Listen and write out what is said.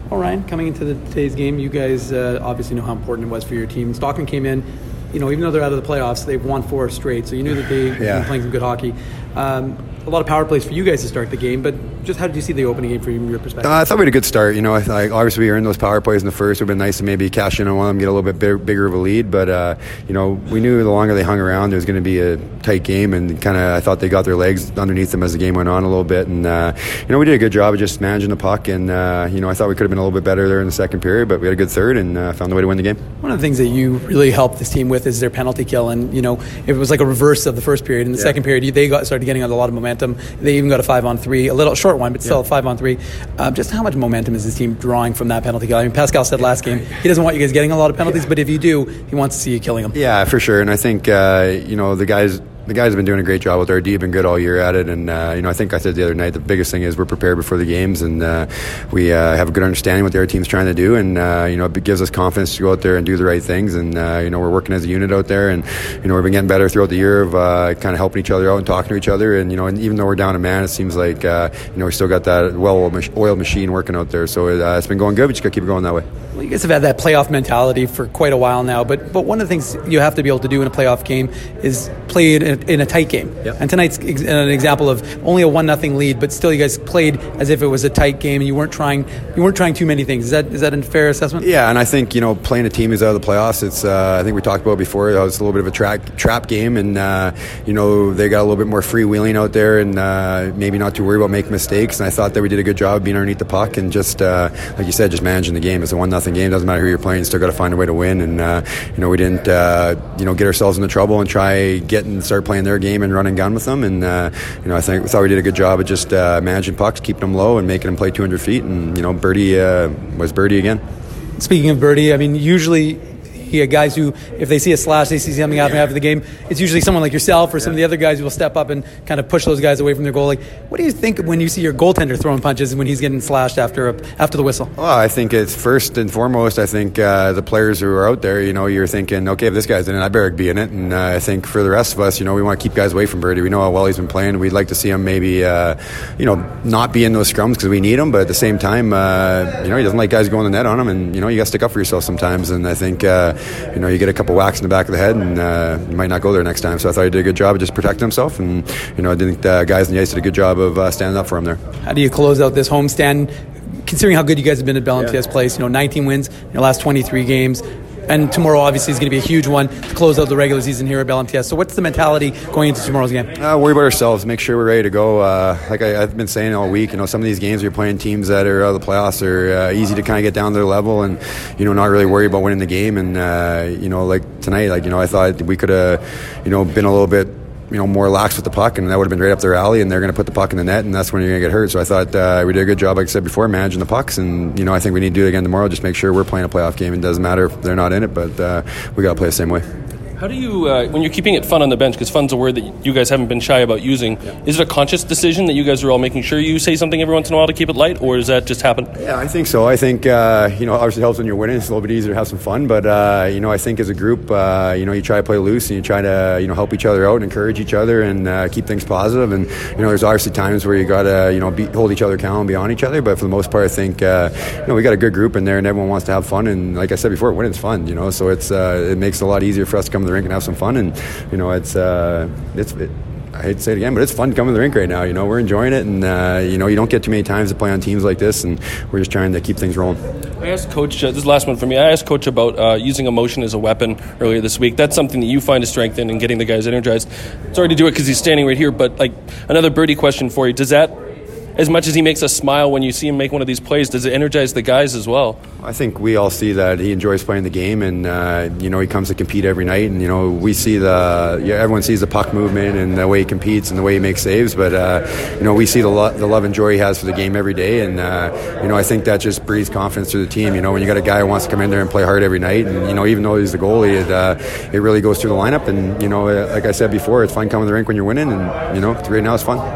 Well, Ryan, coming into today's game, you guys obviously know how important it was for your team. Stockton came in, even though they're out of the playoffs, they've won 4 straight, so you knew that they've been playing some good hockey. A lot of power plays for you guys to start the game, but just how did you see the opening game from your perspective? I thought we had a good start. I thought obviously we were in those power plays in the first. It would have been nice to maybe cash in on one of them, get a little bit bigger of a lead. But, we knew the longer they hung around, there was going to be a tight game. And I thought they got their legs underneath them as the game went on a little bit. And, we did a good job of just managing the puck. And, I thought we could have been a little bit better there in the second period, but we had a good third and found a way to win the game. One of the things that you really helped this team with is their penalty kill. And, it was like a reverse of the first period. In the second period, they started getting a lot of momentum. They even got a 5-on-3, a little short one, but still a 5-on-3. Just how much momentum is this team drawing from that penalty kill? I mean, Pascal said last game he doesn't want you guys getting a lot of penalties, but if you do, he wants to see you killing them. Yeah, for sure. And I think, the guys have been doing a great job with our D, have been good all year at it. And, I think I said the other night, the biggest thing is we're prepared before the games, and we have a good understanding what the other team's trying to do. And, it gives us confidence to go out there and do the right things. And, we're working as a unit out there. And, we've been getting better throughout the year of kind of helping each other out and talking to each other. And, and even though we're down a man, it seems like, we still got that well-oiled machine working out there. So it's been going good. We just got to keep it going that way. Well, you guys have had that playoff mentality for quite a while now, but one of the things you have to be able to do in a playoff game is play in a tight game. Yep. And tonight's an example of only a 1-0 lead, but still you guys played as if it was a tight game, and you weren't trying too many things. Is that a fair assessment? Yeah, and I think playing a team who's out of the playoffs, it's I think we talked about before. It's a little bit of a trap game, and they got a little bit more freewheeling out there, and maybe not too worried about making mistakes. And I thought that we did a good job of being underneath the puck and just like you said, just managing the game. It's a 1-0 game. Doesn't matter who you're playing. You still got to find a way to win. And we didn't get ourselves into trouble and start playing their game and run and gun with them. And I thought we did a good job of just managing pucks, keeping them low, and making them play 200 feet. And Birdie was Birdie again. Speaking of Birdie, I mean, usually guys who, if they see a slash, they see something happening after the game, it's usually someone like yourself or some of the other guys who will step up and kind of push those guys away from their goalie. What do you think when you see your goaltender throwing punches when he's getting slashed after the whistle? Well, I think it's first and foremost, the players who are out there, you're thinking, okay, if this guy's in it, I better be in it. And I think for the rest of us, we want to keep guys away from Birdie. We know how well he's been playing. We'd like to see him maybe, not be in those scrums because we need him. But at the same time, he doesn't like guys going the net on him. And, you got to stick up for yourself sometimes. And I think, you get a couple whacks in the back of the head and you might not go there next time. So I thought he did a good job of just protecting himself, and I think the guys on the ice did a good job of standing up for him there. How do you close out this homestand, considering how good you guys have been at Bell MTS Place? 19 wins in your last 23 games, and tomorrow obviously is going to be a huge one to close out the regular season here at Bell MTS. So what's the mentality going into tomorrow's game? Worry about ourselves, make sure we're ready to go. Like I've been saying all week, some of these games you're playing teams that are out of the playoffs are easy to kind of get down to their level and not really worry about winning the game. And like tonight, I thought we could have been a little bit more lax with the puck, and that would have been right up their alley, and they're going to put the puck in the net, and that's when you're going to get hurt. So I thought we did a good job, like I said before, managing the pucks, and I think we need to do it again tomorrow. Just make sure we're playing a playoff game. It doesn't matter if they're not in it, but we got to play the same way. How do you, when you're keeping it fun on the bench, because fun's a word that you guys haven't been shy about using, is it a conscious decision that you guys are all making sure you say something every once in a while to keep it light, or does that just happen? Yeah, I think so. I think, obviously it helps when you're winning. It's a little bit easier to have some fun, but, I think as a group, you try to play loose and you try to, help each other out and encourage each other and keep things positive. And, there's obviously times where you got to, hold each other accountable and be on each other, but for the most part, I think, we got a good group in there and everyone wants to have fun. And like I said before, winning's fun, so it's, it makes it a lot easier for us to come to the rink and have some fun. And it's I hate to say it again, but it's fun coming to the rink right now. We're enjoying it, and you don't get too many times to play on teams like this, and we're just trying to keep things rolling. I asked Coach, this is the last one for me. I asked Coach about using emotion as a weapon earlier this week. That's something that you find a strength in and getting the guys energized. Sorry to do it because he's standing right here, but another Birdie question for you. Does that, as much as he makes us smile when you see him make one of these plays, does it energize the guys as well? I think we all see that he enjoys playing the game, and he comes to compete every night, and we see everyone sees the puck movement and the way he competes and the way he makes saves, but we see the love and joy he has for the game every day, and I think that just breeds confidence through the team. When you got a guy who wants to come in there and play hard every night, and even though he's the goalie, it really goes through the lineup, and like I said before, it's fun coming to the rink when you're winning, and right now it's fun.